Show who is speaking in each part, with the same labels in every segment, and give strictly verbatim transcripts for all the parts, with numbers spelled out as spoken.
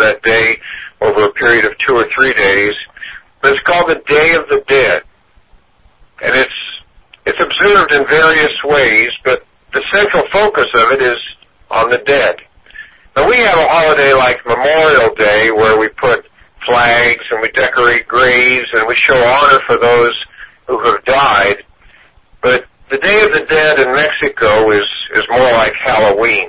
Speaker 1: that day over a period of two or three days. But it's called the Day of the Dead. And it's it's observed in various ways, but the central focus of it is on the dead. Now, we have a holiday like Memorial Day where we put flags and we decorate graves and we show honor for those who have died. But the Day of the Dead in Mexico is, is more like Halloween.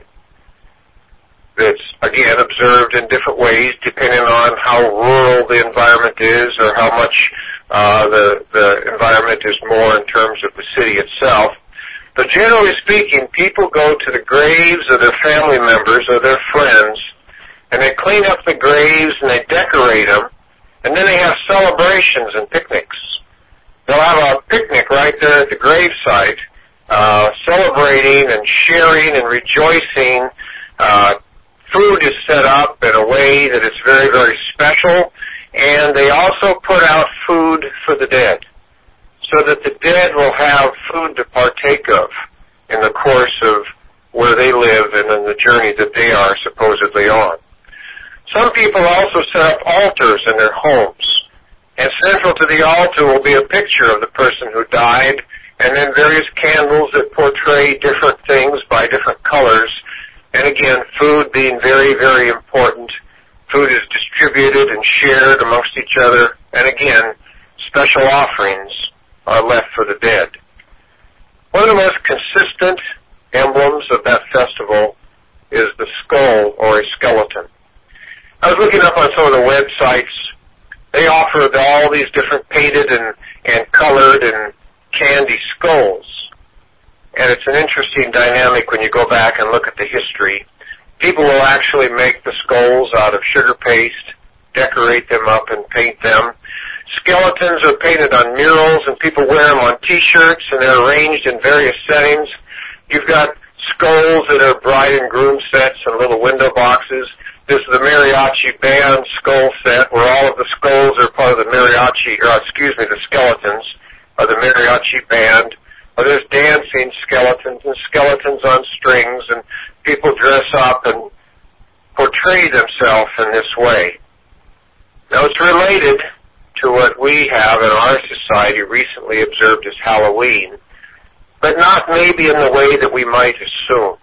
Speaker 1: It's, again, observed in different ways depending on how rural the environment is or how much uh, the, the environment is more in terms of the city itself. But generally speaking, people go to the graves of their family members or their friends, and they clean up the graves and they decorate them, and then they have celebrations and picnics. They'll have a picnic right there at the gravesite, uh, celebrating and sharing and rejoicing. Uh, food is set up in a way that it's very, very special, and they also put out food for the dead, so that the dead will have food to partake of in the course of where they live and in the journey that they are supposedly on. Some people also set up altars in their homes, and central to the altar will be a picture of the person who died, and then various candles that portray different things by different colors. And again, food being very, very important. Food is distributed and shared amongst each other, and again, special offerings are left for the dead. One of the most consistent emblems of that festival is the skull or a skeleton. I was looking up on some of the websites. They offer all these different painted and, and colored and candy skulls. And it's an interesting dynamic when you go back and look at the history. People will actually make the skulls out of sugar paste, decorate them up and paint them. Skeletons are painted on murals, and people wear them on T-shirts, and they're arranged in various settings. You've got skulls that are bride and groom sets and little window boxes. This is the mariachi band skull set, where all of the skulls are part of the mariachi, or excuse me, the skeletons of the mariachi band. Or there's dancing skeletons and skeletons on strings, and people dress up and portray themselves in this way. Now, it's related to what we have in our society recently observed as Halloween, but not maybe in the way that we might assume.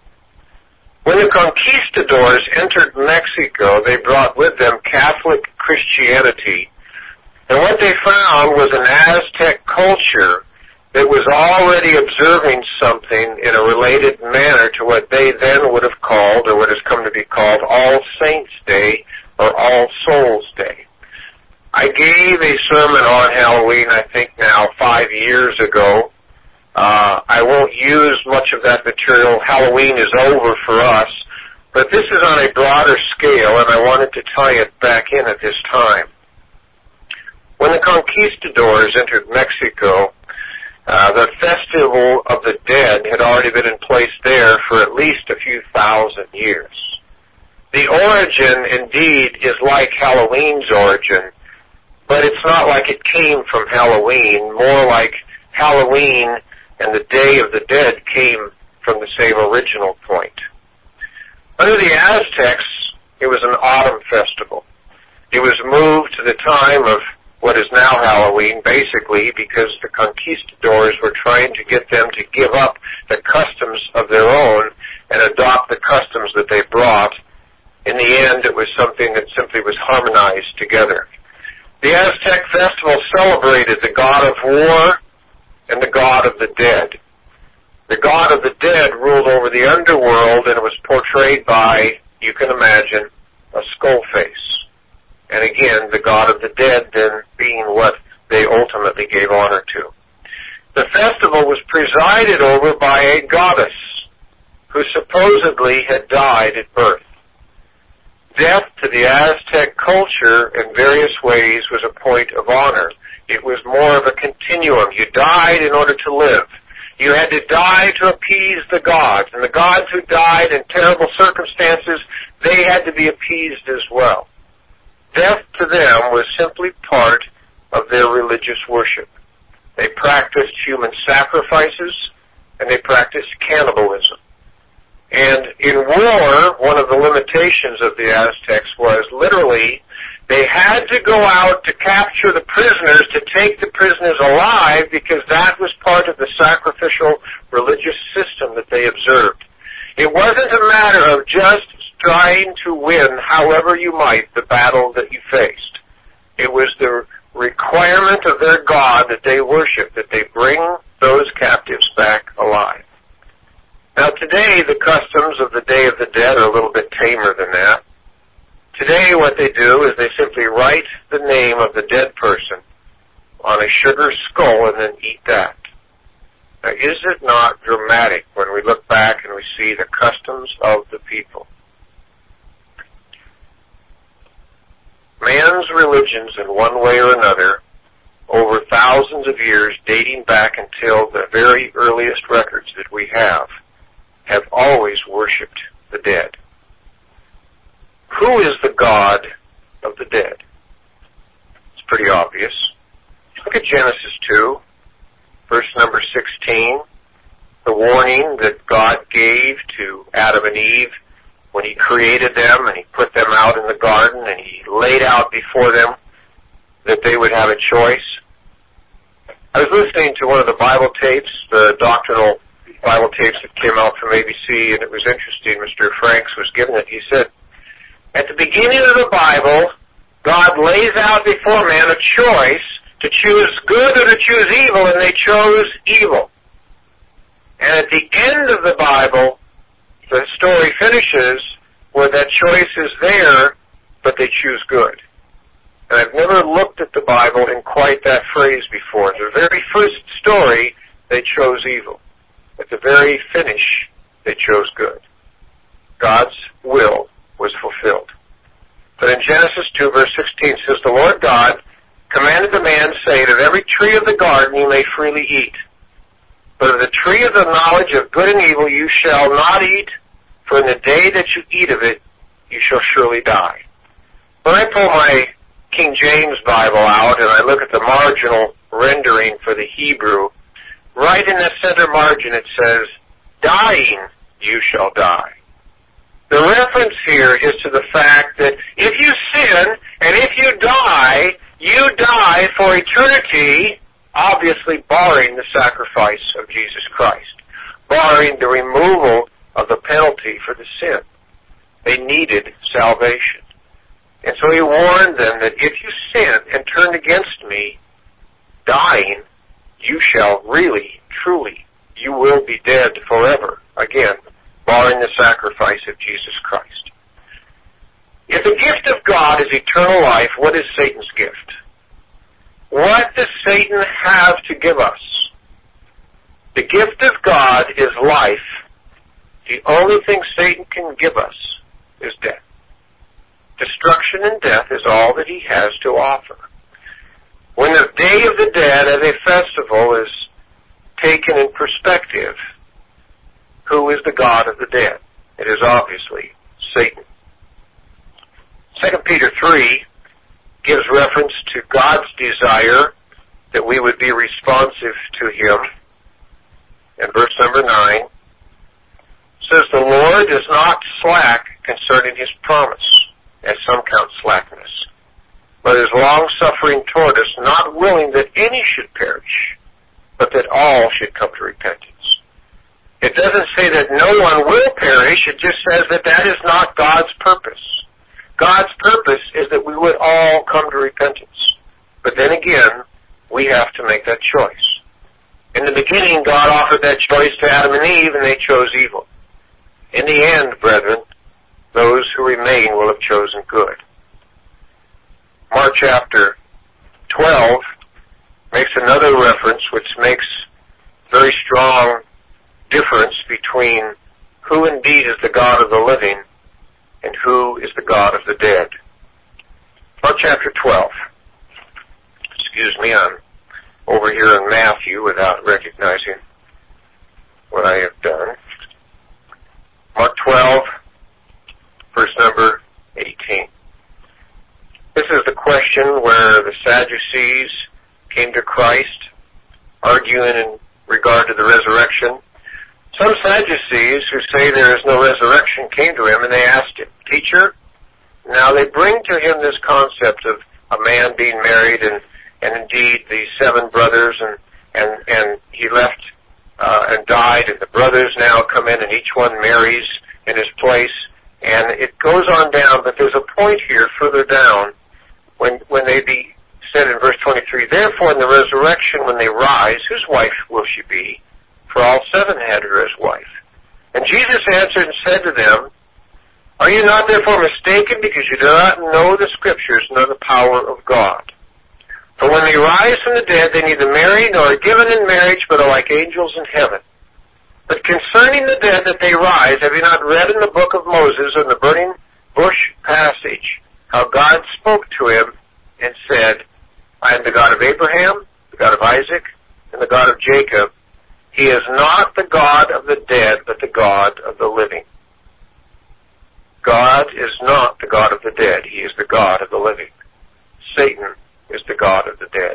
Speaker 1: When the conquistadors entered Mexico, they brought with them Catholic Christianity, and what they found was an Aztec culture that was already observing something in a related manner to what they then would have called, or what has come to be called, All Saints' Day or All Souls' Day. I gave a sermon on Halloween, I think now, five years ago. Uh, I won't use much of that material. Halloween is over for us, but this is on a broader scale, and I wanted to tie it back in at this time. When the conquistadors entered Mexico, uh, the Festival of the Dead had already been in place there for at least a few thousand years. The origin, indeed, is like Halloween's origin, but it's not like it came from Halloween, more like Halloween and the Day of the Dead came from the same original point. Under the Aztecs, it was an autumn festival. It was moved to the time of what is now Halloween, basically because the conquistadors were trying to get them to give up the customs of their own and adopt the customs that they brought. In the end, it was something that simply was harmonized together. The Aztec festival celebrated the god of war and the god of the dead. The god of the dead ruled over the underworld, and it was portrayed by, you can imagine, a skull face. And again, the god of the dead then being what they ultimately gave honor to. The festival was presided over by a goddess who supposedly had died at birth. Death to the Aztec culture in various ways was a point of honor. It was more of a continuum. You died in order to live. You had to die to appease the gods. And the gods who died in terrible circumstances, they had to be appeased as well. Death to them was simply part of their religious worship. They practiced human sacrifices, and they practiced cannibalism. And in war, one of the limitations of the Aztecs was literally they had to go out to capture the prisoners, to take the prisoners alive, because that was part of the sacrificial religious system that they observed. It wasn't a matter of just trying to win, however you might, the battle that you faced. It was the requirement of their God that they worship, that they bring those captives back alive. Now today, the customs of the Day of the Dead are a little bit tamer than that. Today, what they do is they simply write the name of the dead person on a sugar skull and then eat that. Now, is it not dramatic when we look back and we see the customs of the people? Man's religions, in one way or another, over thousands of years, dating back until the very earliest records that we have, have always worshipped the dead. Who is the God of the dead? It's pretty obvious. Look at Genesis two, verse number sixteen, the warning that God gave to Adam and Eve when He created them and He put them out in the garden and He laid out before them that they would have a choice. I was listening to one of the Bible tapes, the doctrinal Bible tapes that came out from A B C, and it was interesting. Mister Franks was giving it. He said, at the beginning of the Bible, God lays out before man a choice to choose good or to choose evil, and they chose evil. And at the end of the Bible, the story finishes where that choice is there, but they choose good. And I've never looked at the Bible in quite that phrase before. The very first story, they chose evil. At the very finish, they chose good. God's will was fulfilled. But in Genesis two, verse sixteen, says, the Lord God commanded the man, saying, of every tree of the garden you may freely eat, but of the tree of the knowledge of good and evil you shall not eat, for in the day that you eat of it, you shall surely die. When I pull my King James Bible out and I look at the marginal rendering for the Hebrew, right in the center margin it says, dying you shall die. The reference here is to the fact that if you sin and if you die, you die for eternity, obviously barring the sacrifice of Jesus Christ, barring the removal of the penalty for the sin. They needed salvation. And so He warned them that if you sin and turn against me, dying, you shall really, truly, you will be dead forever. Again, barring the sacrifice of Jesus Christ. If the gift of God is eternal life, what is Satan's gift? What does Satan have to give us? The gift of God is life. The only thing Satan can give us is death. Destruction and death is all that he has to offer. When the Day of the Dead as a festival is taken in perspective, who is the God of the dead? It is obviously Satan. Second Peter three gives reference to God's desire that we would be responsive to Him. And verse number nine says, the Lord is not slack concerning His promise, as some count slackness, but is long-suffering toward us, not willing that any should perish, but that all should come to repentance. It doesn't say that no one will perish, it just says that that is not God's purpose. God's purpose is that we would all come to repentance. But then again, we have to make that choice. In the beginning, God offered that choice to Adam and Eve, and they chose evil. In the end, brethren, those who remain will have chosen good. Mark chapter twelve makes another reference which makes very strong difference between who indeed is the God of the living and who is the God of the dead. Mark chapter twelve. Excuse me, I'm over here in Matthew without recognizing what I have done. Mark twelve, verse number eighteen. This is the question where the Sadducees came to Christ, arguing in regard to the resurrection. Some Sadducees who say there is no resurrection came to him and they asked him, Teacher, now they bring to him this concept of a man being married and, and indeed the seven brothers and, and, and he left uh, and died and the brothers now come in and each one marries in his place and it goes on down, but there's a point here further down when, when they be said in verse twenty-three, Therefore in the resurrection when they rise, whose wife will she be? For all seven had her as wife. And Jesus answered and said to them, Are you not therefore mistaken, because you do not know the Scriptures nor the power of God? For when they rise from the dead, they neither marry nor are given in marriage, but are like angels in heaven. But concerning the dead that they rise, have you not read in the book of Moses in the burning bush passage, how God spoke to him and said, I am the God of Abraham, the God of Isaac, and the God of Jacob. He is not the God of the dead, but the God of the living. God is not the God of the dead. He is the God of the living. Satan is the God of the dead.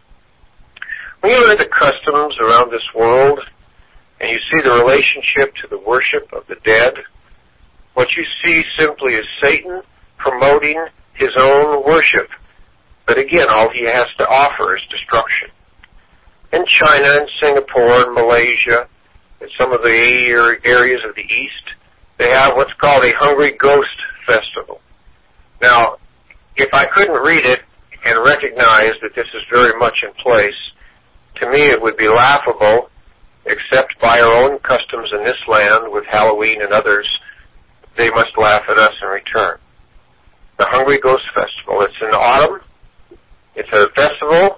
Speaker 1: When you look at the customs around this world, and you see the relationship to the worship of the dead, what you see simply is Satan promoting his own worship. But again, all he has to offer is destruction. In China and Singapore and Malaysia and some of the areas of the East, they have what's called a Hungry Ghost Festival. Now, if I couldn't read it and recognize that this is very much in place, to me it would be laughable, except by our own customs in this land with Halloween and others, they must laugh at us in return. The Hungry Ghost Festival, it's in autumn. It's a festival.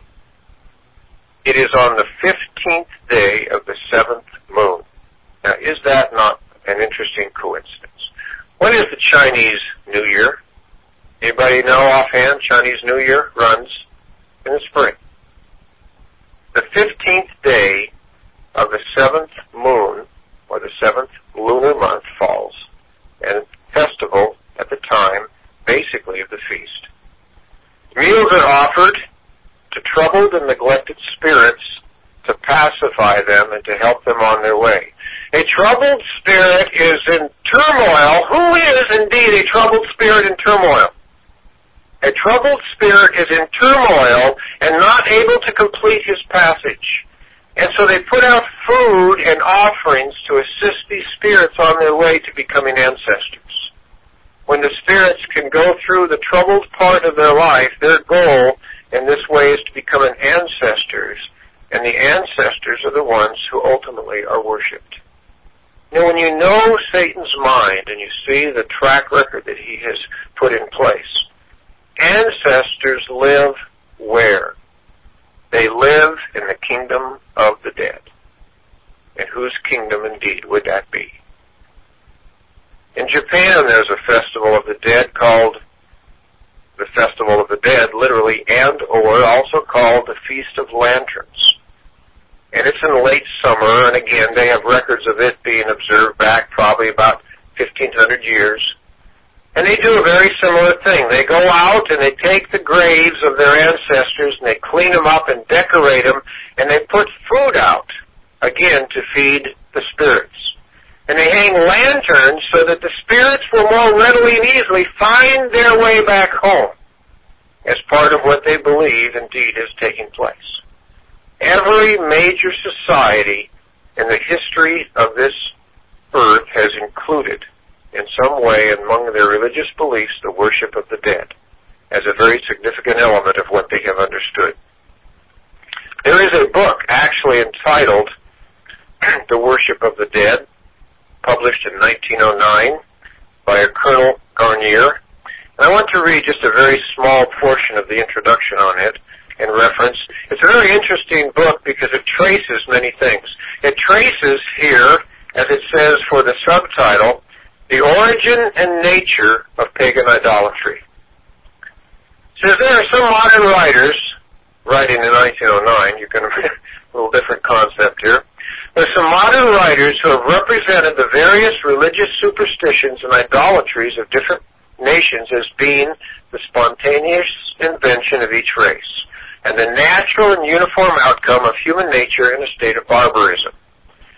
Speaker 1: It is on the fifteenth day of the seventh moon. Now, is that not an interesting coincidence? When is the Chinese New Year? Anybody know offhand? Chinese New Year runs in the spring. The fifteenth day of the seventh moon, or the seventh lunar month, falls, and festival at the time, basically, of the feast. Meals are offered to troubled and neglected spirits to pacify them and to help them on their way. A troubled spirit is in turmoil. Who is indeed a troubled spirit in turmoil? A troubled spirit is in turmoil and not able to complete his passage. And so they put out food and offerings to assist these spirits on their way to becoming ancestors. When the spirits can go through the troubled part of their life, their goal in this way is to become an ancestors, and the ancestors are the ones who ultimately are worshipped. Now, when you know Satan's mind and you see the track record that he has put in place, ancestors live where? They live in the kingdom of the dead. And whose kingdom indeed would that be? In Japan, there's a festival of the dead called the Festival of the Dead, literally, and or also called the Feast of Lanterns. And it's in late summer, and again, they have records of it being observed back probably about fifteen hundred years. And they do a very similar thing. They go out and they take the graves of their ancestors and they clean them up and decorate them, and they put food out, again, to feed the spirits. And they hang lanterns so that the spirits will more readily and easily find their way back home as part of what they believe indeed is taking place. Every major society in the history of this earth has included in some way among their religious beliefs the worship of the dead as a very significant element of what they have understood. There is a book actually entitled The Worship of the Dead, published in nineteen oh nine by a Colonel Garnier. And I want to read just a very small portion of the introduction on it in reference. It's a very interesting book because it traces many things. It traces here, as it says for the subtitle, the origin and nature of pagan idolatry. It says there are some modern writers, writing in nineteen oh nine, you can a little different concept here. There's some modern writers who have represented the various religious superstitions and idolatries of different nations as being the spontaneous invention of each race and the natural and uniform outcome of human nature in a state of barbarism.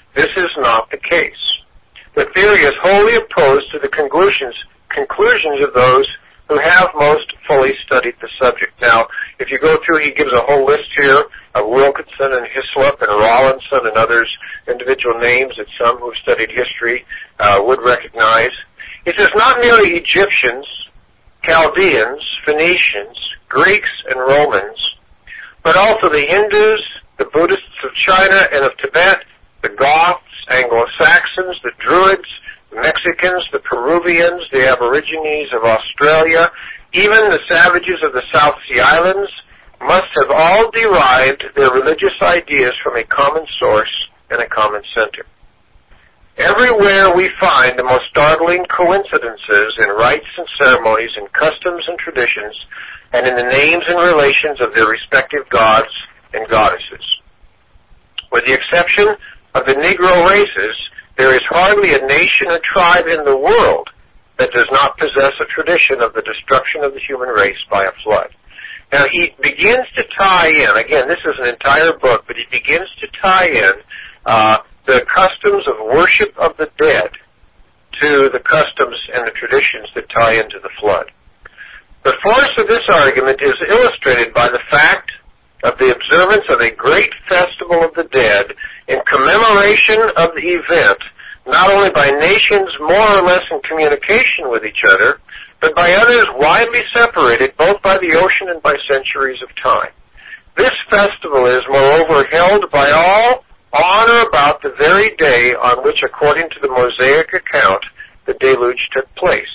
Speaker 1: This is not the case. The theory is wholly opposed to the conclusions, conclusions of those who have most fully studied the subject. Now, if you go through, he gives a whole list here of Wilkinson and Hislop and Rawlinson and others, individual names that some who've studied history uh, would recognize. It says not merely Egyptians, Chaldeans, Phoenicians, Greeks, and Romans, but also the Hindus, the Buddhists of China and of Tibet, the Goths, Anglo-Saxons, the Druids, the Mexicans, the Peruvians, the Aborigines of Australia, even the savages of the South Sea Islands, must have all derived their religious ideas from a common source and a common center. Everywhere we find the most startling coincidences in rites and ceremonies, in customs and traditions, and in the names and relations of their respective gods and goddesses. With the exception of the Negro races, there is hardly a nation or tribe in the world that does not possess a tradition of the destruction of the human race by a flood. Now, he begins to tie in, again, this is an entire book, but he begins to tie in uh, the customs of worship of the dead to the customs and the traditions that tie into the flood. The force of this argument is illustrated by the fact of the observance of a great festival of the dead in commemoration of the event, not only by nations more or less in communication with each other, but by others widely separated both by the ocean and by centuries of time. This festival is, moreover, held by all on or about the very day on which, according to the Mosaic account, the deluge took place.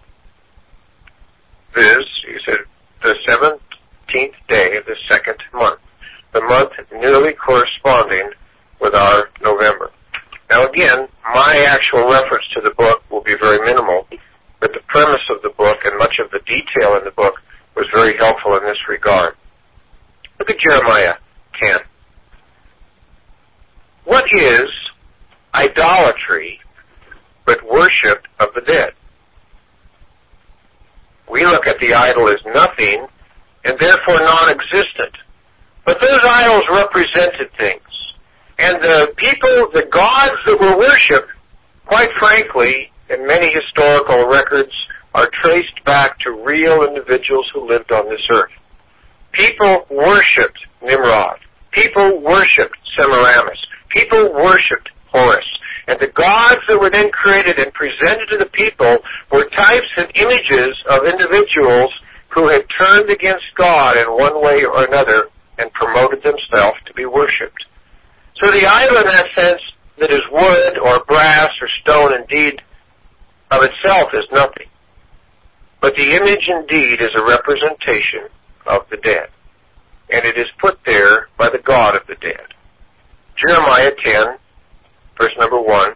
Speaker 1: Viz., he said, the seventeenth day of the second month, the month nearly corresponding with our November. Now again, my actual reference to the book will be very minimal, but the premise of the book and much of the detail in the book was very helpful in this regard. Look at Jeremiah ten. What is idolatry but worship of the dead? We look at the idol as nothing and therefore non-existent. But those idols represented things. And the people, the gods that were worshipped, quite frankly, in many historical records, are traced back to real individuals who lived on this earth. People worshipped Nimrod. People worshipped Semiramis. People worshipped Horus. And the gods that were then created and presented to the people were types and images of individuals who had turned against God in one way or another and promoted themselves to be worshipped. So the idol in that sense that is wood or brass or stone indeed of itself is nothing. But the image indeed is a representation of the dead. And it is put there by the God of the dead. Jeremiah ten, verse number one.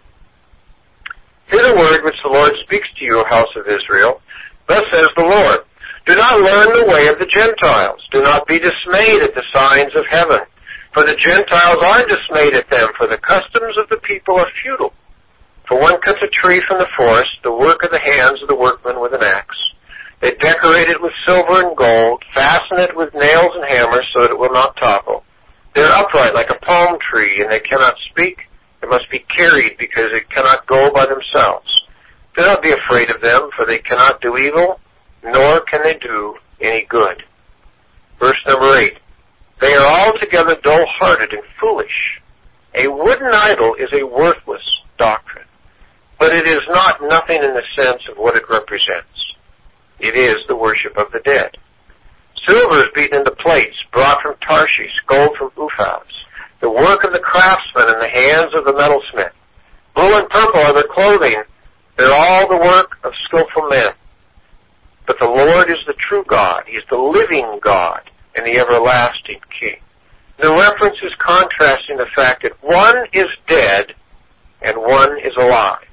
Speaker 1: Hear the word which the Lord speaks to you, house of Israel. Thus says the Lord, do not learn the way of the Gentiles. Do not be dismayed at the signs of heaven. For the Gentiles are dismayed at them, for the customs of the people are futile. For one cuts a tree from the forest, the work of the hands of the workman with an axe. They decorate it with silver and gold, fasten it with nails and hammers so that it will not topple. They are upright like a palm tree, and they cannot speak. They must be carried because they cannot go by themselves. Do not be afraid of them, for they cannot do evil, nor can they do any good. Verse number eight. They are altogether dull-hearted and foolish. A wooden idol is a worthless doctrine, but it is not nothing in the sense of what it represents. It is the worship of the dead. Silver is beaten into plates, brought from Tarshish, gold from Uphaz, the work of the craftsman in the hands of the metalsmith. Blue and purple are their clothing. They're all the work of skillful men. But the Lord is the true God. He is the living God and the everlasting King. The reference is contrasting the fact that one is dead and one is alive.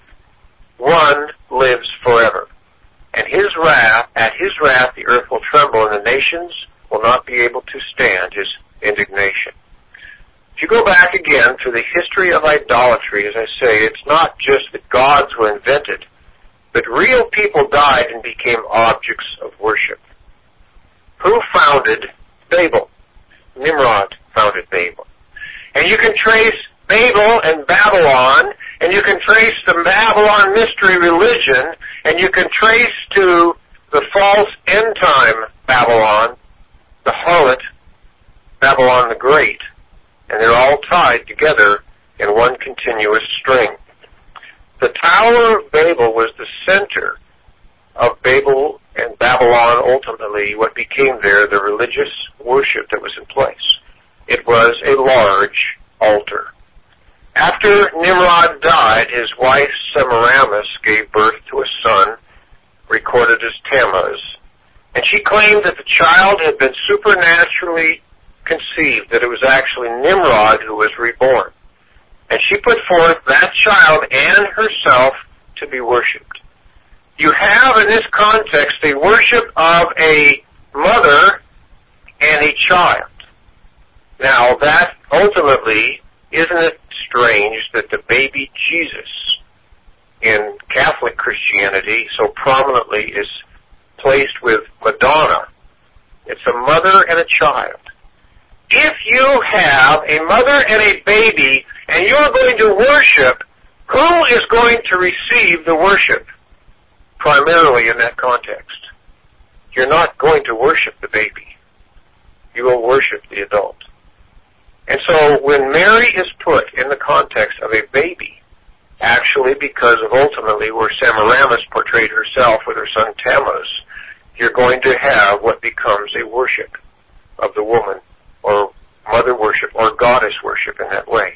Speaker 1: One lives forever. And his wrath, at his wrath the earth will tremble, and the nations will not be able to stand his indignation. If you go back again to the history of idolatry, as I say, it's not just that gods were invented, but real people died and became objects of worship. Who founded Babel? Nimrod founded Babel. And you can trace Babel and Babylon, and you can trace the Babylon mystery religion, and you can trace to the false end-time Babylon, the harlot, Babylon the Great, and they're all tied together in one continuous string. The Tower of Babel was the center of Babel and Babylon, ultimately what became there, the religious worship that was in place. It was a large altar. After Nimrod died, his wife Semiramis gave birth to a son, recorded as Tammuz, and she claimed that the child had been supernaturally conceived, that it was actually Nimrod who was reborn. And she put forth that child and herself to be worshipped. You have in this context a worship of a mother and a child. Now that ultimately, isn't it strange that the baby Jesus in Catholic Christianity so prominently is placed with Madonna? It's a mother and a child. If you have a mother and a baby and you're going to worship, who is going to receive the worship? Primarily in that context. You're not going to worship the baby. You will worship the adult. And so when Mary is put in the context of a baby, actually because of ultimately where Semiramis portrayed herself with her son Tammuz, you're going to have what becomes a worship of the woman, or mother worship, or goddess worship in that way.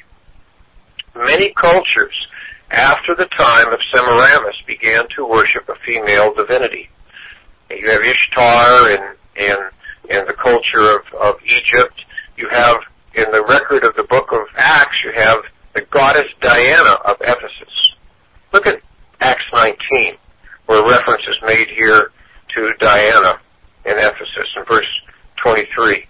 Speaker 1: Many cultures after the time of Semiramis began to worship a female divinity. You have Ishtar in, in, in the culture of, of Egypt. You have, in the record of the book of Acts, you have the goddess Diana of Ephesus. Look at Acts nineteen, where reference is made here to Diana in Ephesus in verse twenty-three.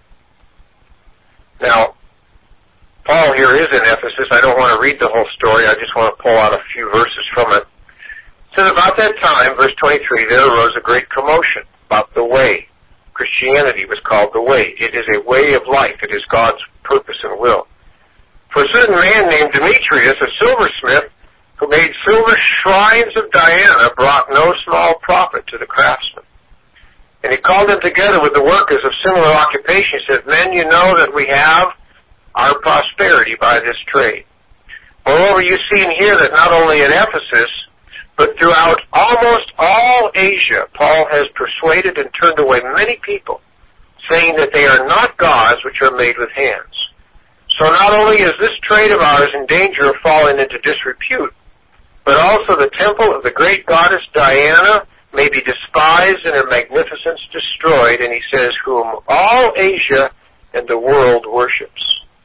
Speaker 1: Now, Paul here is in Ephesus. I don't want to read the whole story. I just want to pull out a few verses from it. It says, about that time, verse twenty-three, there arose a great commotion about the way. Christianity was called the way. It is a way of life. It is God's purpose and will. For a certain man named Demetrius, a silversmith, who made silver shrines of Diana, brought no small profit to the craftsmen. And he called them together with the workers of similar occupation. He said, men, you know that we have our prosperity by this trade. Moreover, you see and hear that not only in Ephesus, but throughout almost all Asia, Paul has persuaded and turned away many people, saying that they are not gods which are made with hands. So not only is this trade of ours in danger of falling into disrepute, but also the temple of the great goddess Diana may be despised and her magnificence destroyed, and he says, whom all Asia and the world worships.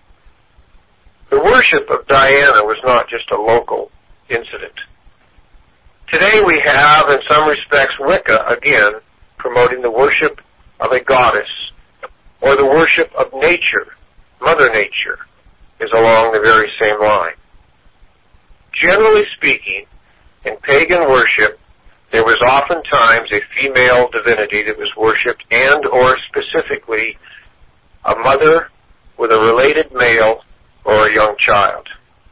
Speaker 1: The worship of Diana was not just a local incident. Today we have, in some respects, Wicca, again, promoting the worship of a goddess, or the worship of nature. Mother Nature is along the very same line. Generally speaking, in pagan worship, there was oftentimes a female divinity that was worshipped, and or specifically a mother with a related male or a young child.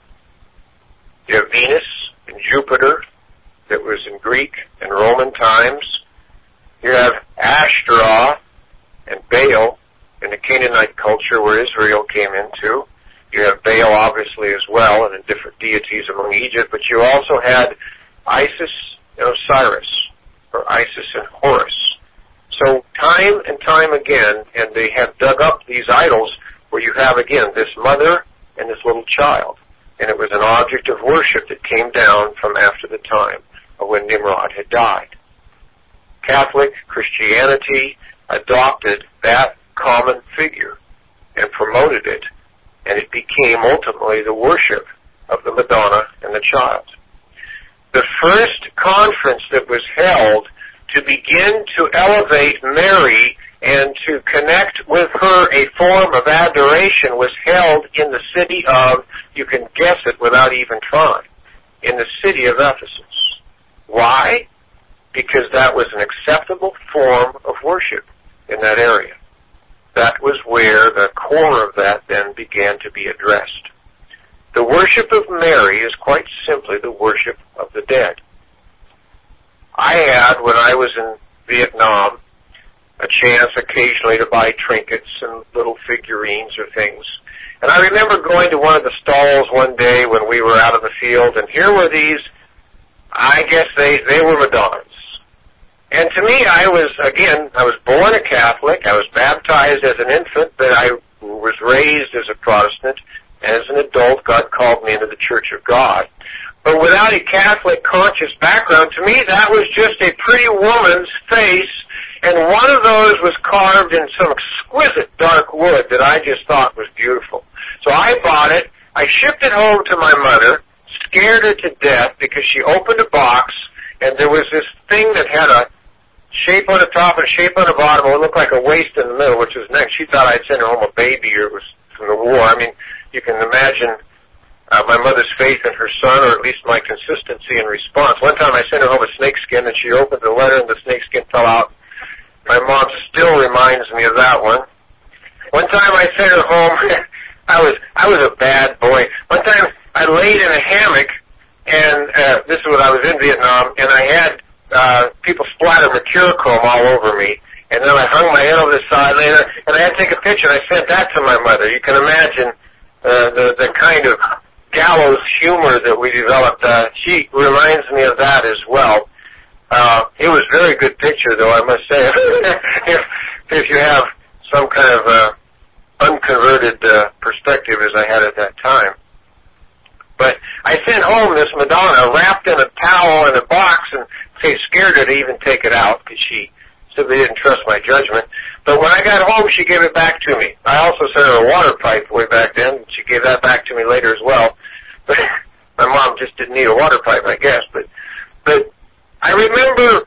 Speaker 1: You have Venus and Jupiter, that was in Greek and Roman times. You have Ashtaroth and Baal in the Canaanite culture where Israel came into. You have Baal obviously as well, and in different deities among Egypt, but you also had Isis and Osiris, or Isis and Horus. So time and time again, and they have dug up these idols where you have again this mother and this little child. And it was an object of worship that came down from after the time of when Nimrod had died. Catholic Christianity adopted that common figure and promoted it, and it became ultimately the worship of the Madonna and the child. The first conference that was held to begin to elevate Mary and to connect with her a form of adoration was held in the city of, you can guess it without even trying, in the city of Ephesus. Why? Because that was an acceptable form of worship in that area. That was where the core of that then began to be addressed. The worship of Mary is quite simply the worship of the dead. I had, when I was in Vietnam, a chance occasionally to buy trinkets and little figurines or things. And I remember going to one of the stalls one day when we were out in the field, and here were these, I guess they, they were Madonnas. And to me, I was, again, I was born a Catholic, I was baptized as an infant, but I was raised as a Protestant. As an adult, God called me into the Church of God. But without a Catholic conscious background, to me that was just a pretty woman's face, and one of those was carved in some exquisite dark wood that I just thought was beautiful. So I bought it, I shipped it home to my mother, scared her to death because she opened a box, and there was this thing that had a shape on the top and a shape on the bottom. It looked like a waist in the middle, which was next. She thought I'd sent her home a baby or it was from the war. I mean, you can imagine uh, my mother's faith in her son, or at least my consistency in response. One time I sent her home a snakeskin, and she opened the letter, and the snakeskin fell out. My mom still reminds me of that one. One time I sent her home, I was I was a bad boy. One time I laid in a hammock, and uh, this is when I was in Vietnam, and I had uh, people splatter Mercurochrome all over me. And then I hung my head over the side later, and I had to take a picture, and I sent that to my mother. You can imagine uh, the, the kind of gallows humor that we developed. Uh, she reminds me of that as well. Uh, it was a very good picture, though, I must say, if, if you have some kind of uh, unconverted uh, perspective as I had at that time. But I sent home this Madonna wrapped in a towel in a box, and they scared her to even take it out because she simply didn't trust my judgment. But when I got home, she gave it back to me. I also sent her a water pipe way back then. She gave that back to me later as well. But my mom just didn't need a water pipe, I guess. But but I remember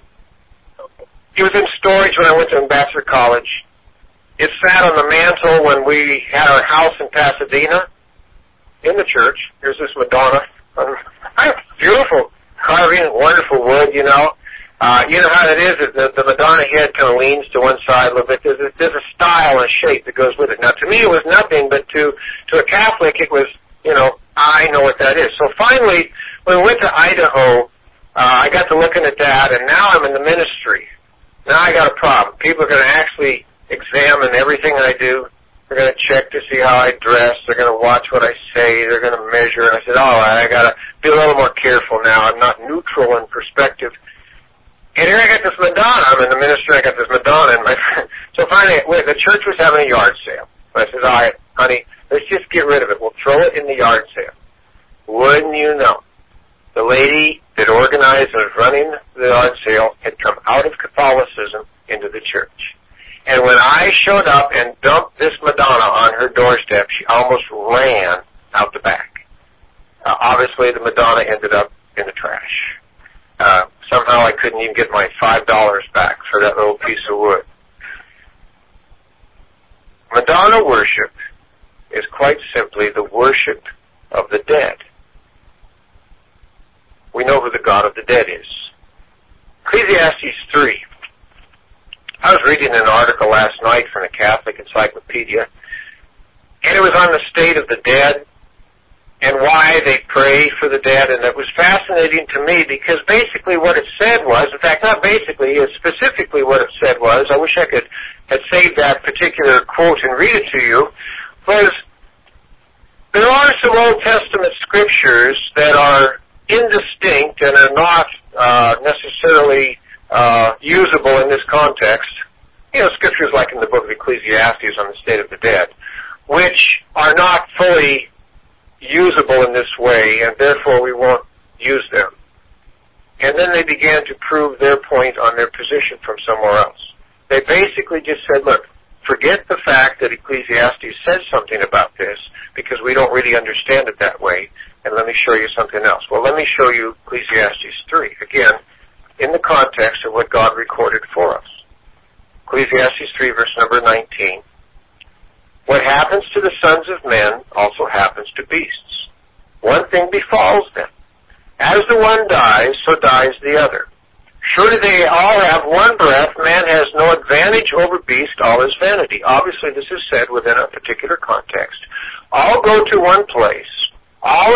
Speaker 1: it was in storage when I went to Ambassador College. It sat on the mantle when we had our house in Pasadena in the church. Here's this Madonna. Beautiful carving, wonderful wood, you know. Uh, you know how it is, the, the Madonna head kind of leans to one side a little bit. There's a, there's a style and a shape that goes with it. Now, to me, it was nothing, but to, to a Catholic, it was, you know, I know what that is. So finally, when we went to Idaho, uh, I got to looking at that, and now I'm in the ministry. Now I got a problem. People are going to actually examine everything I do. They're going to check to see how I dress. They're going to watch what I say. They're going to measure. And I said, all right, I got to be a little more careful now. I'm not neutral in perspective. And here I got this Madonna. I'm in the ministry. I got this Madonna. And my friend. So finally, wait, the church was having a yard sale. I said, all right, honey, let's just get rid of it. We'll throw it in the yard sale. Wouldn't you know, the lady that organized and was running the yard sale had come out of Catholicism into the church. And when I showed up and dumped this Madonna on her doorstep, she almost ran out the back. Uh, obviously, the Madonna ended up in the trash. Uh, somehow I couldn't even get my five dollars back for that little piece of wood. Madonna worship is quite simply the worship of the dead. We know who the God of the dead is. Ecclesiastes three. I was reading an article last night from the Catholic Encyclopedia, and it was on the state of the dead and why they pray for the dead, and it was fascinating to me because basically what it said was, in fact, not basically, specifically what it said was, I wish I could have saved that particular quote and read it to you, was there are some Old Testament scriptures that are indistinct and are not uh, necessarily uh, usable in this context. You know, scriptures like in the book of Ecclesiastes on the state of the dead, which are not fully usable in this way, and therefore we won't use them. And then they began to prove their point on their position from somewhere else. They basically just said, look, forget the fact that Ecclesiastes says something about this, because we don't really understand it that way, and let me show you something else. Well, let me show you Ecclesiastes three, again, in the context of what God recorded for us. Ecclesiastes three, verse number nineteen. What happens to the sons of men also happens to beasts. One thing befalls them. As the one dies, so dies the other. Surely they all have one breath. Man has no advantage over beast. All is vanity. Obviously, this is said within a particular context. All go to one place. All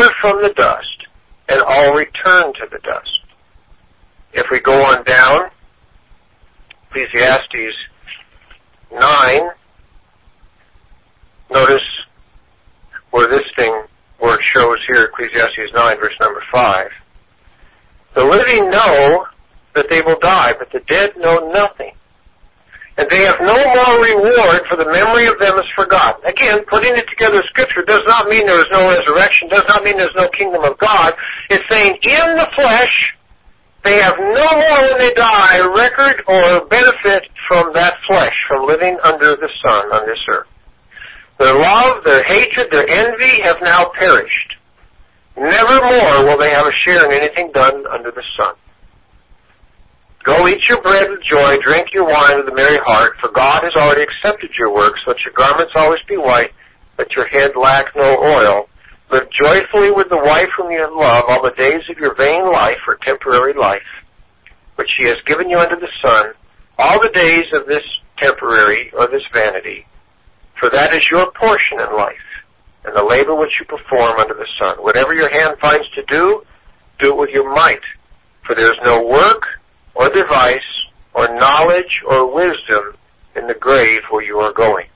Speaker 1: Ecclesiastes nine, verse number five. The living know that they will die, but the dead know nothing. And they have no more reward, for the memory of them is forgotten. Again, putting it together in Scripture does not mean there is no resurrection, does not mean there's no kingdom of God. It's saying in the flesh, they have no more when they die record or benefit from that flesh, from living under the sun on this earth. Their love, their hatred, their envy have now perished. Never more will they have a share in anything done under the sun. Go eat your bread with joy, drink your wine with a merry heart, for God has already accepted your works. Let your garments always be white, let your head lack no oil. Live joyfully with the wife whom you love all the days of your vain life or temporary life, which he has given you under the sun, all the days of this temporary or this vanity. For that is your portion in life, and the labor which you perform under the sun. Whatever your hand finds to do, do it with your might. For there is no work or device or knowledge or wisdom in the grave where you are going.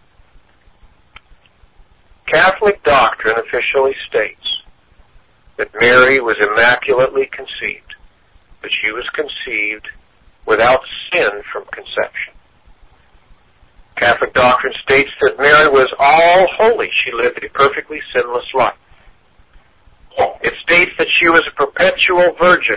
Speaker 1: Catholic doctrine officially states that Mary was immaculately conceived, that she was conceived without sin from conception. Catholic doctrine states that Mary was all holy. She lived a perfectly sinless life. It states that she was a perpetual virgin.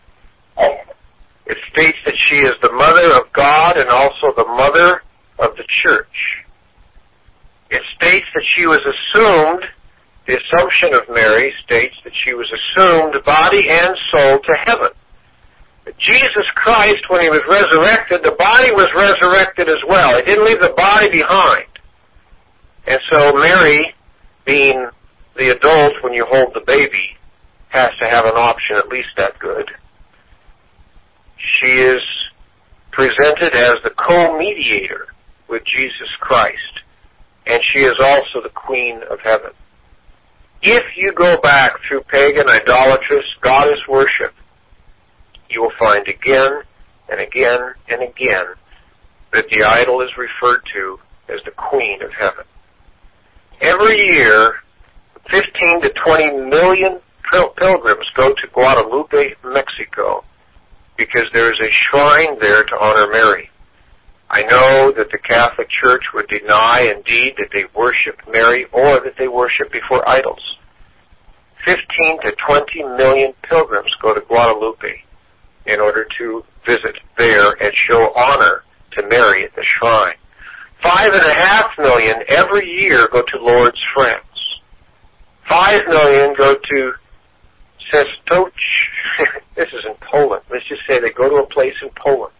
Speaker 1: It states that she is the mother of God and also the mother of the church. It states that she was assumed, the assumption of Mary states that she was assumed body and soul to heaven. Jesus Christ, when he was resurrected, the body was resurrected as well. He didn't leave the body behind. And so Mary, being the adult when you hold the baby, has to have an option at least that good. She is presented as the co-mediator with Jesus Christ, and she is also the Queen of Heaven. If you go back through pagan, idolatrous, goddess worship, you will find again and again and again that the idol is referred to as the Queen of Heaven. Every year, fifteen to twenty million pilgrims go to Guadalupe, Mexico, because there is a shrine there to honor Mary. I know that the Catholic Church would deny indeed that they worship Mary or that they worship before idols. Fifteen to twenty million pilgrims go to Guadalupe in order to visit there and show honor to Mary at the shrine. Five and a half million every year go to Lourdes, France. Five million go to Częstochowa. This is in Poland. Let's just say they go to a place in Poland.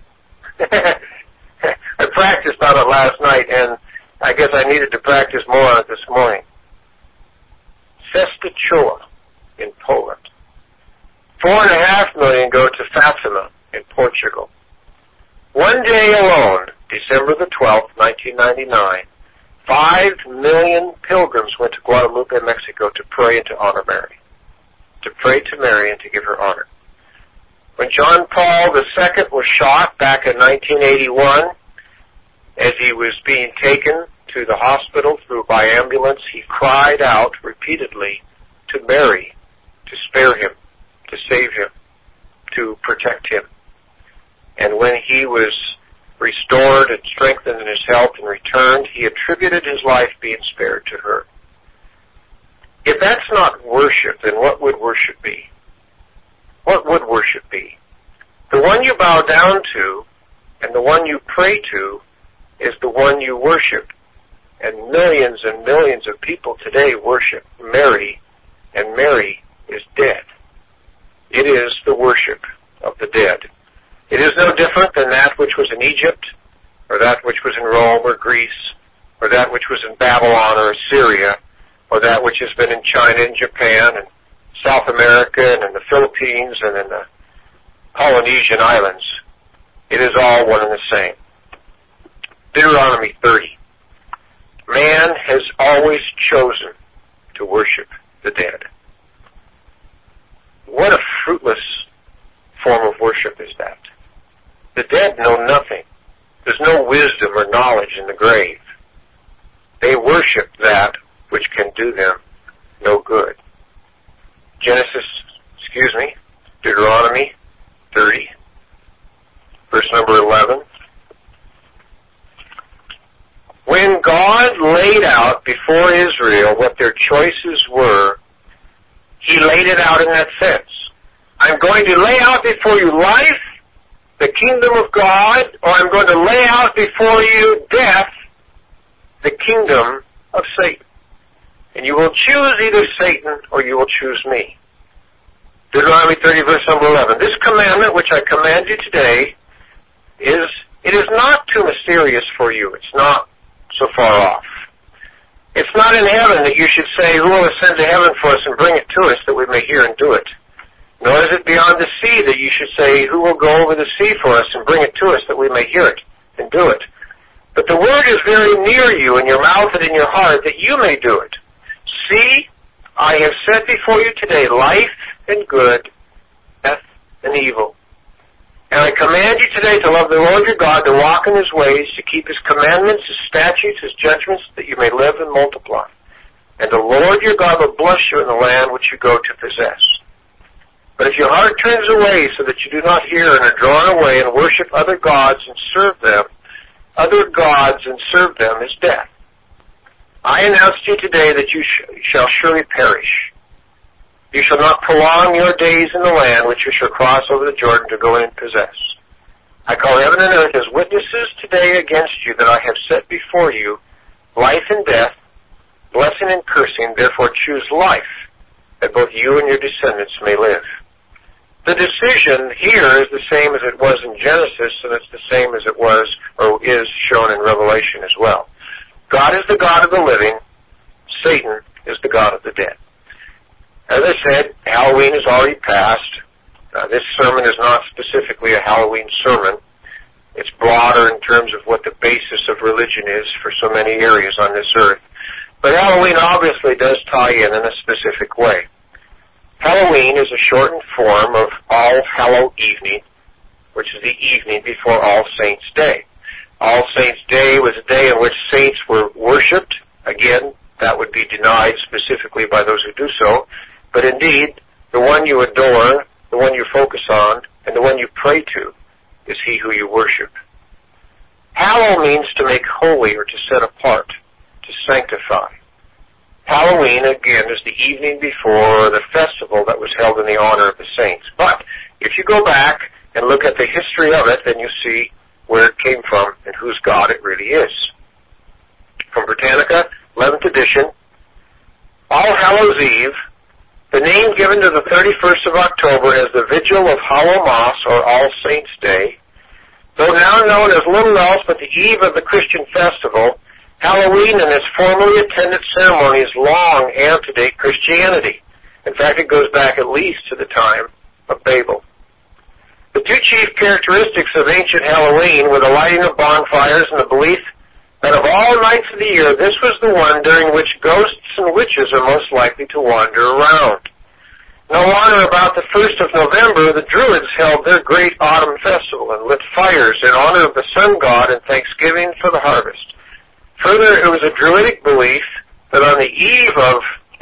Speaker 1: I practiced on it last night, and I guess I needed to practice more on it this morning. Częstochowa in Poland. Four and a half million go to Fatima in Portugal. One day alone, December the twelfth, nineteen ninety-nine, five million pilgrims went to Guadalupe, Mexico to pray and to honor Mary. To pray to Mary and to give her honor. When John Paul the Second was shot back in nineteen eighty-one, as he was being taken to the hospital through by ambulance, he cried out repeatedly to Mary to spare him, to save him, to protect him. And when he was restored and strengthened in his health and returned, he attributed his life being spared to her. If that's not worship, then what would worship be? What would worship be? The one you bow down to and the one you pray to is the one you worship. And millions and millions of people today worship Mary, and Mary is dead. It is the worship of the dead. It is no different than that which was in Egypt, or that which was in Rome or Greece, or that which was in Babylon or Assyria, or that which has been in China and Japan and South America and in the Philippines and in the Polynesian islands. It is all one and the same. Deuteronomy thirty. Man has always chosen to worship the dead. What a fruitless form of worship is that? The dead know nothing. There's no wisdom or knowledge in the grave. They worship that which can do them no good. Genesis out before Israel what their choices were, he laid it out in that sense. I'm going to lay out before you life, the kingdom of God, or I'm going to lay out before you death, the kingdom of Satan. And you will choose either Satan or you will choose me. Deuteronomy thirty, verse number eleven. This commandment which I command you today is, it is not too mysterious for you. It's not so far off. It's not in heaven that you should say, who will ascend to heaven for us and bring it to us that we may hear and do it. Nor is it beyond the sea that you should say, who will go over the sea for us and bring it to us that we may hear it and do it. But the word is very near you, in your mouth and in your heart, that you may do it. See, I have set before you today life and good, death and evil. And I command you today to love the Lord your God, to walk in his ways, to keep his commandments, his statutes, his judgments, that you may live and multiply. And the Lord your God will bless you in the land which you go to possess. But if your heart turns away so that you do not hear and are drawn away and worship other gods and serve them, other gods and serve them is death. I announce to you today that you sh- shall surely perish. You shall not prolong your days in the land which you shall cross over the Jordan to go in and possess. I call heaven and earth as witnesses today against you that I have set before you life and death, blessing and cursing. Therefore choose life, that both you and your descendants may live. The decision here is the same as it was in Genesis, and it's the same as it was or is shown in Revelation as well. God is the God of the living. Satan is the God of the dead. As I said, Halloween is already passed. Uh, this sermon is not specifically a Halloween sermon. It's broader in terms of what the basis of religion is for so many areas on this earth. But Halloween obviously does tie in in a specific way. Halloween is a shortened form of All Hallow Evening, which is the evening before All Saints' Day. All Saints' Day was a day in which saints were worshipped. Again, that would be denied specifically by those who do so. But indeed, the one you adore, the one you focus on, and the one you pray to is he who you worship. Hallow means to make holy or to set apart, to sanctify. Halloween, again, is the evening before the festival that was held in the honor of the saints. But if you go back and look at the history of it, then you see where it came from and whose God it really is. From Britannica, eleventh edition, All Hallows Eve, the name given to the thirty-first of October as the Vigil of Hallowmas, or All Saints' Day, though now known as little else but the eve of the Christian festival, Halloween and its formally attended ceremonies long antedate Christianity. In fact, it goes back at least to the time of Babel. The two chief characteristics of ancient Halloween were the lighting of bonfires and the belief that of all nights of the year, this was the one during which ghosts and witches are most likely to wander around. No longer about the first of November, the Druids held their great autumn festival and lit fires in honor of the sun god and thanksgiving for the harvest. Further, it was a Druidic belief that on the eve of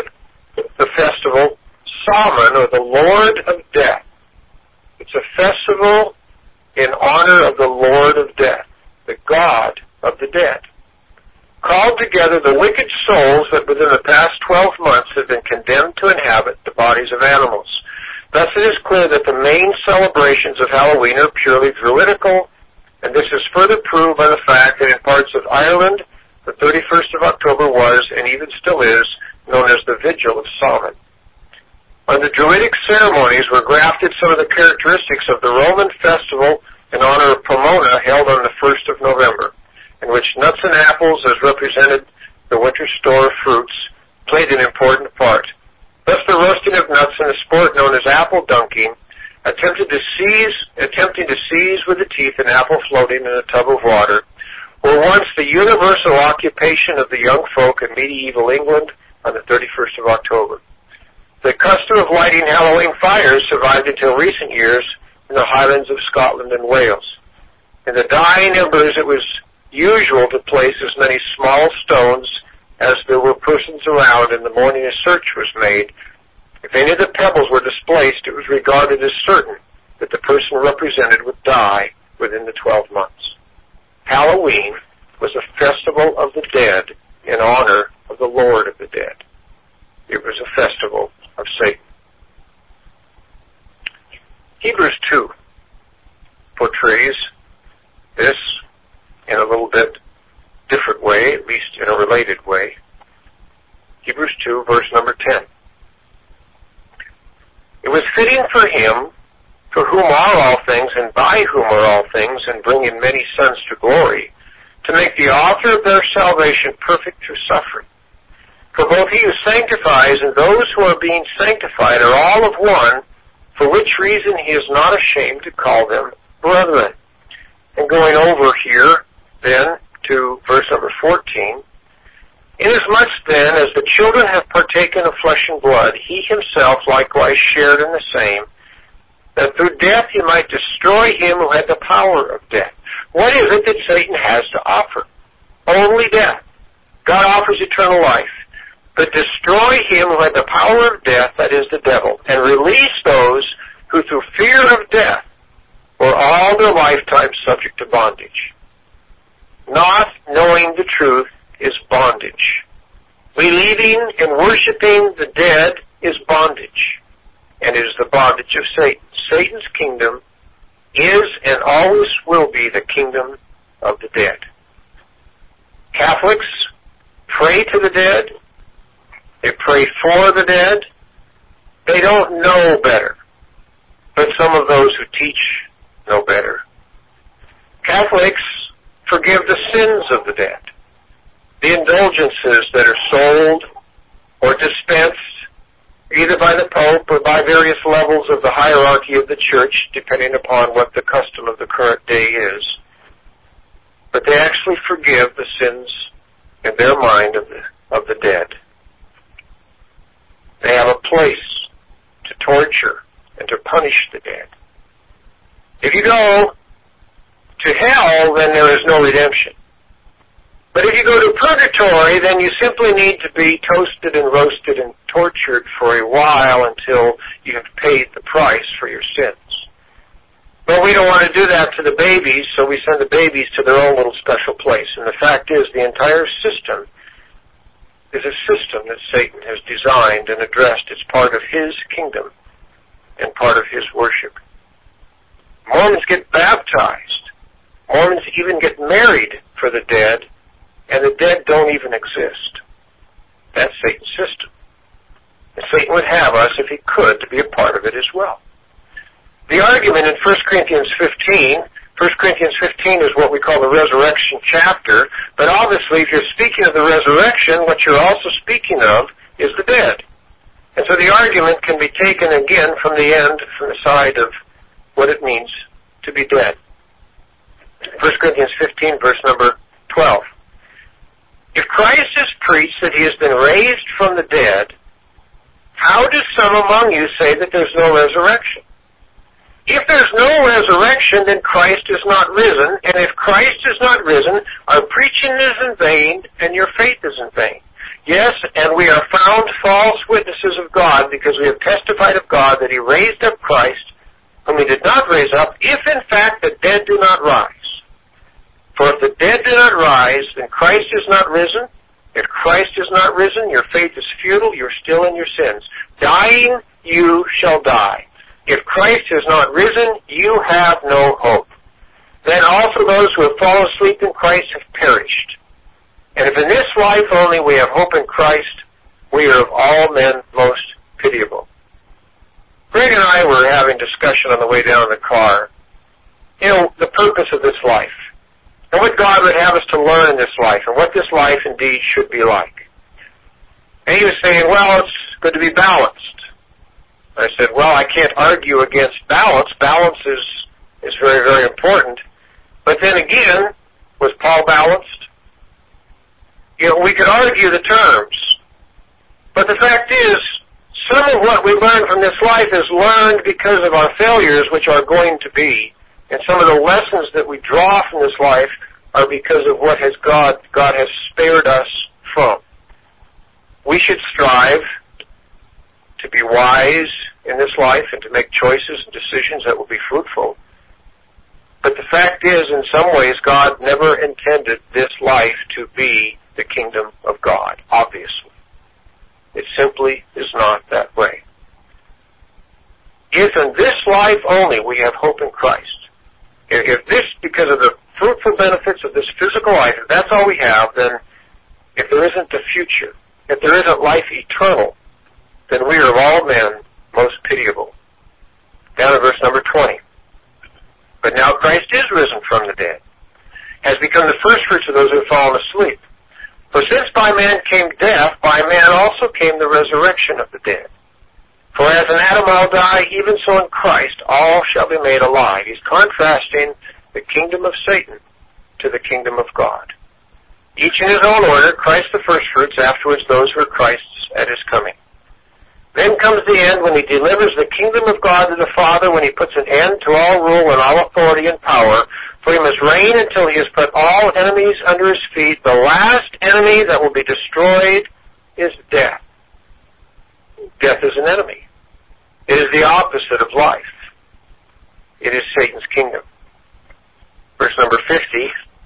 Speaker 1: the festival, Samhain, or the Lord of Death, it's a festival in honor of the Lord of Death, the God of the dead, called together the wicked souls that within the past twelve months have been condemned to inhabit the bodies of animals. Thus it is clear that the main celebrations of Halloween are purely Druidical, and this is further proved by the fact that in parts of Ireland, the thirty-first of October was, and even still is, known as the Vigil of Samhain. On the Druidic ceremonies were grafted some of the characteristics of the Roman festival in honor of Pomona held on the first of November, in which nuts and apples, as represented the winter store of fruits, played an important part. Thus the roasting of nuts in a sport known as apple dunking, attempted to seize, attempting to seize with the teeth an apple floating in a tub of water, were once the universal occupation of the young folk in medieval England on the thirty-first of October. The custom of lighting Halloween fires survived until recent years in the Highlands of Scotland and Wales. In the dying embers, it was usual to place as many small stones as there were persons around, and the morning a search was made. If any of the pebbles were displaced, it was regarded as certain that the person represented would die within the twelve months. Halloween was a festival of the dead in honor of the Lord of the dead. It was a festival of Satan. Hebrews two portrays this in a little bit different way, at least in a related way. Hebrews two, verse number ten. It was fitting for him, for whom are all things, and by whom are all things, and bringing many sons to glory, to make the author of their salvation perfect through suffering. For both he who sanctifies and those who are being sanctified are all of one, for which reason he is not ashamed to call them brethren. And going over here, then, to verse number fourteen, inasmuch then as the children have partaken of flesh and blood, he himself likewise shared in the same, that through death he might destroy him who had the power of death. What is it that Satan has to offer? Only death. God offers eternal life. But destroy him who had the power of death, that is the devil, and release those who through fear of death were all their lifetime subject to bondage. Not knowing the truth is bondage. Believing and worshiping the dead is bondage, and it is the bondage of Satan. Satan's kingdom is and always will be the kingdom of the dead. Catholics pray to the dead. They pray for the dead. They don't know better, but some of those who teach know better. Catholics forgive the sins of the dead, the indulgences that are sold or dispensed either by the Pope or by various levels of the hierarchy of the Church, depending upon what the custom of the current day is. But they actually forgive the sins in their mind of the, of the dead. They have a place to torture and to punish the dead. If you go to hell, then there is no redemption. But if you go to purgatory, then you simply need to be toasted and roasted and tortured for a while until you have paid the price for your sins. But we don't want to do that to the babies, so we send the babies to their own little special place. And the fact is, the entire system is a system that Satan has designed and addressed. It's part of his kingdom and part of his worship. Mormons get baptized. Mormons even get married for the dead, and the dead don't even exist. That's Satan's system. And Satan would have us, if he could, to be a part of it as well. The argument in First Corinthians fifteen, First Corinthians fifteen is what we call the resurrection chapter, but obviously if you're speaking of the resurrection, what you're also speaking of is the dead. And so the argument can be taken again from the end, from the side of what it means to be dead. First Corinthians fifteen, verse number twelve. If Christ is preached that he has been raised from the dead, how do some among you say that there's no resurrection? If there's no resurrection, then Christ is not risen, and if Christ is not risen, our preaching is in vain, and your faith is in vain. Yes, and we are found false witnesses of God, because we have testified of God that he raised up Christ, whom he did not raise up, if in fact the dead do not rise. For if the dead do not rise, then Christ is not risen. If Christ is not risen, your faith is futile, you're still in your sins. Dying, you shall die. If Christ is not risen, you have no hope. Then also those who have fallen asleep in Christ have perished. And if in this life only we have hope in Christ, we are of all men most pitiable. Greg and I were having discussion on the way down in the car. You know, the purpose of this life, and what God would have us to learn in this life, and what this life indeed should be like. And he was saying, well, it's good to be balanced. I said, well, I can't argue against balance. Balance is, is very, very important. But then again, was Paul balanced? You know, we could argue the terms. But the fact is, some of what we learn from this life is learned because of our failures, which are going to be. And some of the lessons that we draw from this life are because of what has God, God has spared us from. We should strive to be wise in this life and to make choices and decisions that will be fruitful. But the fact is, in some ways, God never intended this life to be the kingdom of God, obviously. It simply is not that way. If in this life only we have hope in Christ, if this, because of the fruitful benefits of this physical life, if that's all we have, then if there isn't the future, if there isn't life eternal, then we are of all men most pitiable. Down at verse number twenty. But now Christ is risen from the dead, has become the firstfruits of those who have fallen asleep. For since by man came death, by man also came the resurrection of the dead. For as in Adam all die, even so in Christ all shall be made alive. He's contrasting the kingdom of Satan to the kingdom of God. Each in his own order, Christ the firstfruits, afterwards those who are Christ's at his coming. Then comes the end when he delivers the kingdom of God to the Father, when he puts an end to all rule and all authority and power. For he must reign until he has put all enemies under his feet. The last enemy that will be destroyed is death. Death is an enemy. It is the opposite of life. It is Satan's kingdom. Verse number fifty.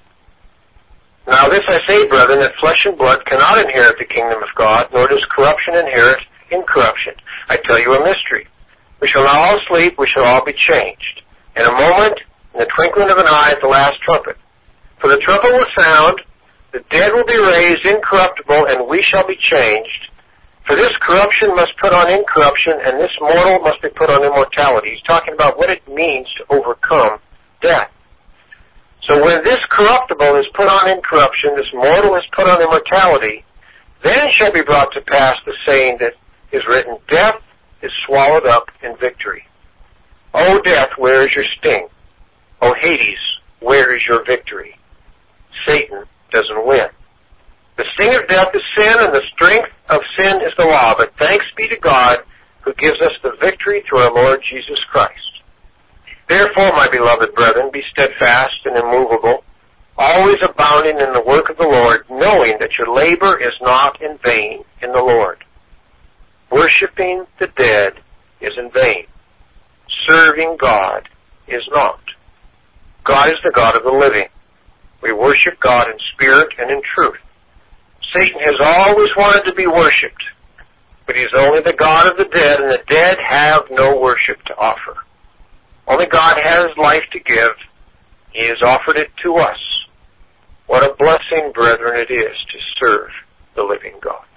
Speaker 1: Now this I say, brethren, that flesh and blood cannot inherit the kingdom of God, nor does corruption inherit incorruption. I tell you a mystery. We shall not all sleep, we shall all be changed. In a moment, in the twinkling of an eye, at the last trumpet. For the trumpet will sound, the dead will be raised incorruptible, and we shall be changed. For this corruption must put on incorruption, and this mortal must be put on immortality. He's talking about what it means to overcome death. So when this corruptible is put on incorruption, this mortal is put on immortality, then shall be brought to pass the saying that is written, death is swallowed up in victory. O death, where is your sting? O Hades, where is your victory? Satan doesn't win. The sting of death is sin, and the strength of sin is the law. But thanks be to God, who gives us the victory through our Lord Jesus Christ. Therefore, my beloved brethren, be steadfast and immovable, always abounding in the work of the Lord, knowing that your labor is not in vain in the Lord. Worshipping the dead is in vain. Serving God is not. God is the God of the living. We worship God in spirit and in truth. Satan has always wanted to be worshipped, but he's only the God of the dead, and the dead have no worship to offer. Only God has life to give. He has offered it to us. What a blessing, brethren, it is to serve the living God.